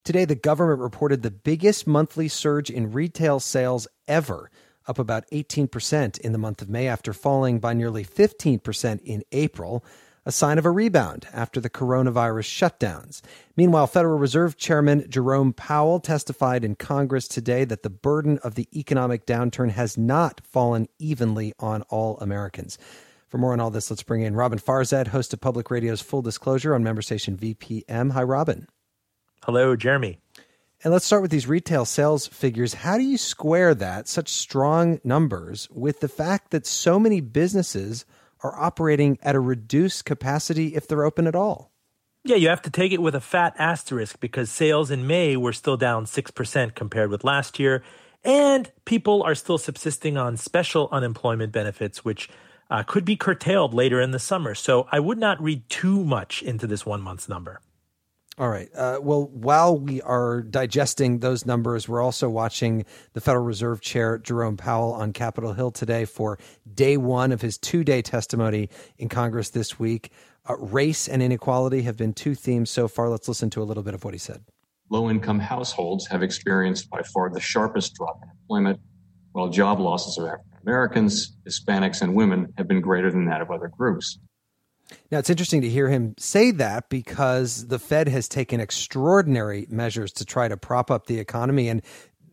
Today, the government reported the biggest monthly surge in retail sales ever, up about 18% in the month of May after falling by nearly 15% in April, a sign of a rebound after the coronavirus shutdowns. Meanwhile, Federal Reserve Chairman Jerome Powell testified in Congress today that the burden of the economic downturn has not fallen evenly on all Americans. For more on all this, let's bring in Robin Farzad, host of Public Radio's Full Disclosure on member station VPM. Hi, Robin. Hello, Jeremy. And let's start with these retail sales figures. How do you square that, such strong numbers, with the fact that so many businesses are operating at a reduced capacity if they're open at all? Yeah, you have to take it with a fat asterisk because sales in May were still down 6% compared with last year, and people are still subsisting on special unemployment benefits, which could be curtailed later in the summer. So I would not read too much into this 1 month's number. All right. Well, while we are digesting those numbers, we're also watching the Federal Reserve Chair Jerome Powell on Capitol Hill today for day one of his 2-day testimony in Congress this week. Race and inequality have been two themes so far. Let's listen to a little bit of what he said. Low-income households have experienced by far the sharpest drop in employment, while job losses of African Americans, Hispanics, and women have been greater than that of other groups. Now, it's interesting to hear him say that because the Fed has taken extraordinary measures to try to prop up the economy and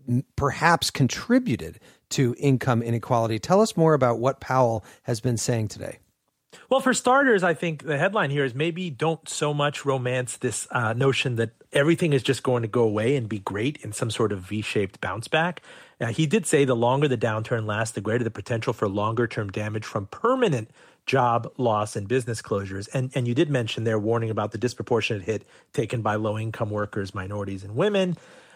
perhaps contributed to income inequality. Tell us more about what Powell has been saying today. Well, for starters, I think the headline here is maybe don't so much romance this notion that everything is just going to go away and be great in some sort of V-shaped bounce back. He did say the longer the downturn lasts, the greater the potential for longer-term damage from permanent job loss and business closures. And you did mention their warning about the disproportionate hit taken by low-income workers, minorities, and women.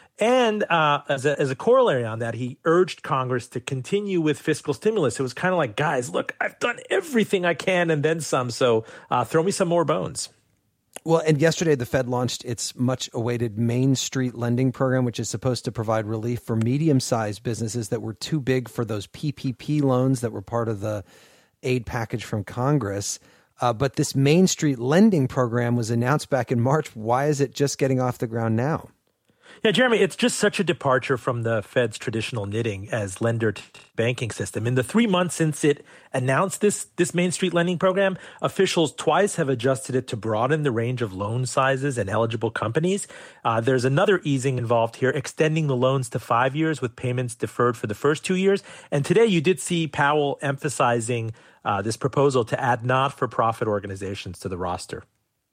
And as a corollary on that, he urged Congress to continue with fiscal stimulus. It was kind of like, guys, look, I've done everything I can and then some, so throw me some more bones. Well, and yesterday the Fed launched its much-awaited Main Street lending program, which is supposed to provide relief for medium-sized businesses that were too big for those PPP loans that were part of the aid package from Congress. But this Main Street lending program was announced back in March. Why is it just getting off the ground now? Yeah, Jeremy, it's just such a departure from the Fed's traditional knitting as lender to banking system. In the 3 months since it announced this Main Street lending program, officials twice have adjusted it to broaden the range of loan sizes and eligible companies. There's another easing involved here, extending the loans to 5 years with payments deferred for the first 2 years. And today you did see Powell emphasizing this proposal to add not-for-profit organizations to the roster.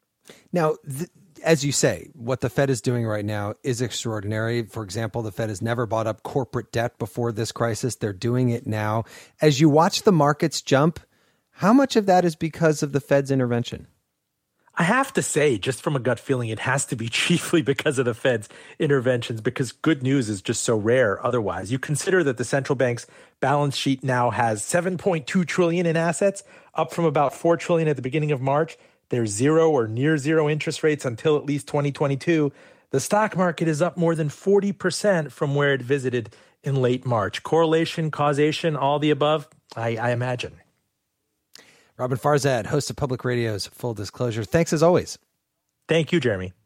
Now, as you say, what the Fed is doing right now is extraordinary. For example, the Fed has never bought up corporate debt before this crisis. They're doing it now. As you watch the markets jump, how much of that is because of the Fed's intervention? I have to say, just from a gut feeling, it has to be chiefly because of the Fed's interventions, because good news is just so rare otherwise. You consider that the central bank's balance sheet now has $7.2 trillion in assets, up from about $4 trillion at the beginning of March. There's zero or near zero interest rates until at least 2022. The stock market is up more than 40% from where it visited in late March. Correlation, causation, all the above, I imagine. Robin Farzad, host of Public Radio's Full Disclosure. Thanks as always. Thank you, Jeremy.